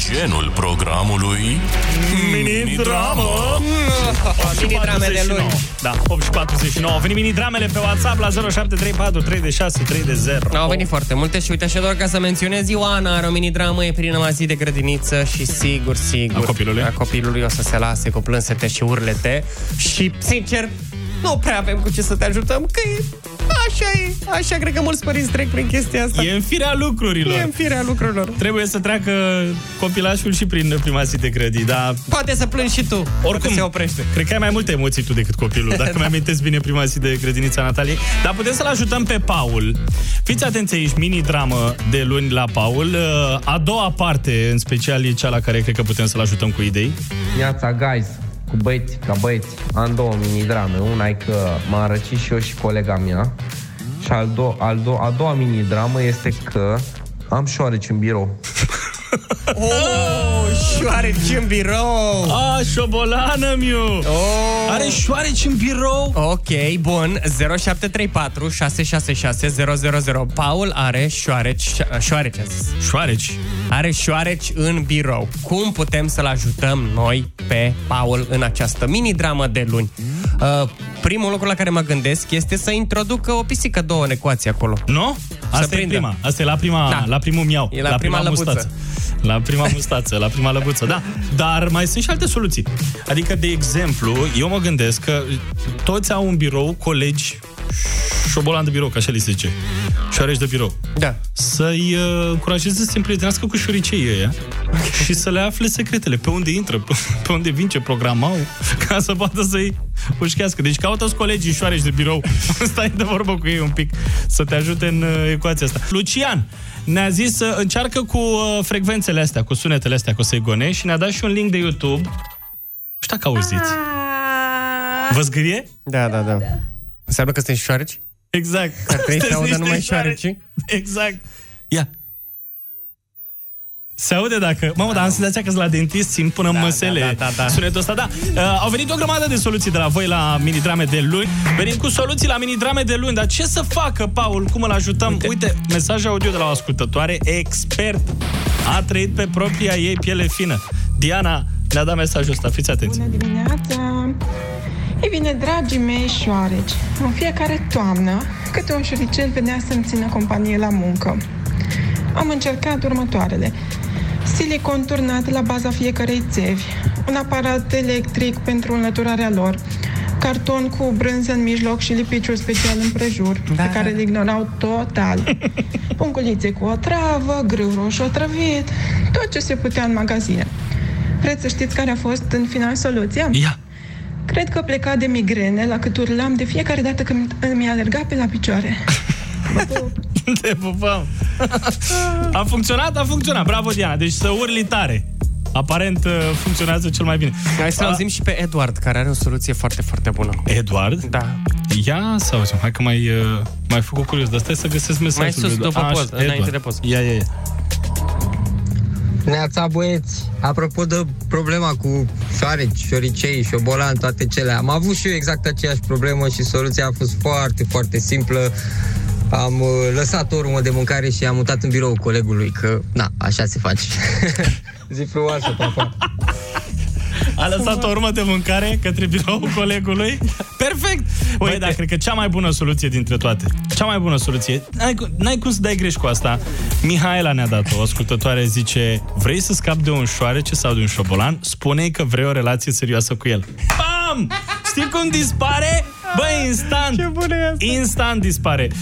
Genul programului Mini-dramă. Mini-drame de luni. Da, 8:49. Au venit mini-dramele pe WhatsApp la 0734 36 30. Au venit foarte multe și uite așa doar ca să menționez, Ioana are o mini-dramă, e prima zi de grădiniță și sigur a copilului o să se lase cu plânsete și urlete și, sincer, nu prea avem cu ce să te ajutăm, că așa cred că mulți părinți trec prin chestia asta. E în firea lucrurilor. Trebuie să treacă copilașul și prin prima zi de grădini, dar... Poate să plângi și tu, oricum se oprește. Cred că ai mai multe emoții tu decât copilul, dacă mi-amintesc bine prima zi de grădinița Nataliei. Dar putem să-l ajutăm pe Paul. Fiți atenți aici, mini-dramă de luni la Paul. A doua parte, în special, e cea la care cred că putem să-l ajutăm cu idei. Neața, guys, cu băieți, ca băieți. Am două mini-drame. Una e că m-am răcit și eu și colega mea. Și a doua mini-dramă este că am șoareci în birou. Șoareci în birou! Șobolană-miu! Are șoareci în birou? Ok, bun. 0734 666 000. Paul are șoareci. Are șoareci în birou. Cum putem să-l ajutăm noi pe Paul în această mini-dramă de luni? Primul lucru la care mă gândesc este să introducă o pisică, două în ecuație acolo. Nu? Asta e prima. Asta e la primul miau. E la prima mustață. La prima mustață, la prima lăbuță, da. Dar mai sunt și alte soluții. Adică, de exemplu, eu mă gândesc că toți au un birou, colegi, șobolan de birou, ca așa li se zice, șoareci de birou. Da. Să-i încurajeze să se împrietenească cu șoriceii ăia și să le afle secretele, pe unde intră, pe unde vin, ce program au, ca să poată să-i pușchească. Deci caută-ți colegii șoareci de birou, stai de vorbă cu ei un pic, să te ajute în ecuația asta. Lucian ne-a zis să încearcă cu frecvențele astea, cu sunetele astea, cu Seigone, și ne-a dat și un link de YouTube. Știu că auziți. Vă zgârie? Da. Înseamnă că sunt șoareci? Exact. Că trebuie să audă numai șoareci? Exact. Ia. Se aude dacă... Mamă, dar am senzația că-s la dentist, simt până în măsele sunetul ăsta. Da. Au venit o grămadă de soluții de la voi la mini-drame de luni. Venim cu soluții la mini-drame de luni. Dar ce să facă, Paul? Cum îl ajutăm? Uite, mesaj audio de la o ascultătoare expert. A trăit pe propria ei piele fină. Diana ne-a dat mesajul ăsta. Fiți atenți. Bună dimineața! Ei bine, dragii mei șoareci, în fiecare toamnă, câte un șoricel venea să-mi țină companie la muncă. Am încercat următoarele: silicon turnat la baza fiecărei țevi, un aparat electric pentru înlăturarea lor, carton cu brânză în mijloc și lipiciul special împrejur, pe care îl ignorau total, pungulițe cu otravă, grâu roșu otrăvit, tot ce se putea în magazine. Vreți să știți care a fost în final soluția? Ia! Cred că pleca de migrene la cât urlam de fiecare dată când îmi alerga pe la picioare. Te pupăm! A funcționat. Bravo, Diana. Deci să urli tare. Aparent funcționează cel mai bine. Hai să auzim și pe Eduard, care are o soluție foarte, foarte bună. Eduard? Da. Ia să auzim. Hai că mai făcut curios. Dar stai să găsesc mesajul. Mai sus, după post, înainte de post. Ia. Neața, băieți, apropo de problema cu șoareci, șoricei, șobolan, toate cele, am avut și eu exact aceeași problemă și soluția a fost foarte, foarte simplă. Am lăsat o urmă de mâncare și am mutat în birou colegului, că, așa se face. Zi frumoasă, papa. A lăsat o urmă de mâncare către biroul colegului. Perfect! Băi, da, cred că cea mai bună soluție dintre toate. Cea mai bună soluție. N-ai cum să dai greș cu asta. Mihaela ne-a dat-o. O ascultătoare zice: vrei să scapi de un șoarece sau de un șobolan? Spune-i că vrei o relație serioasă cu el. Bam! Știi cum dispare? Băi, instant! Ce bună e asta! Instant dispare.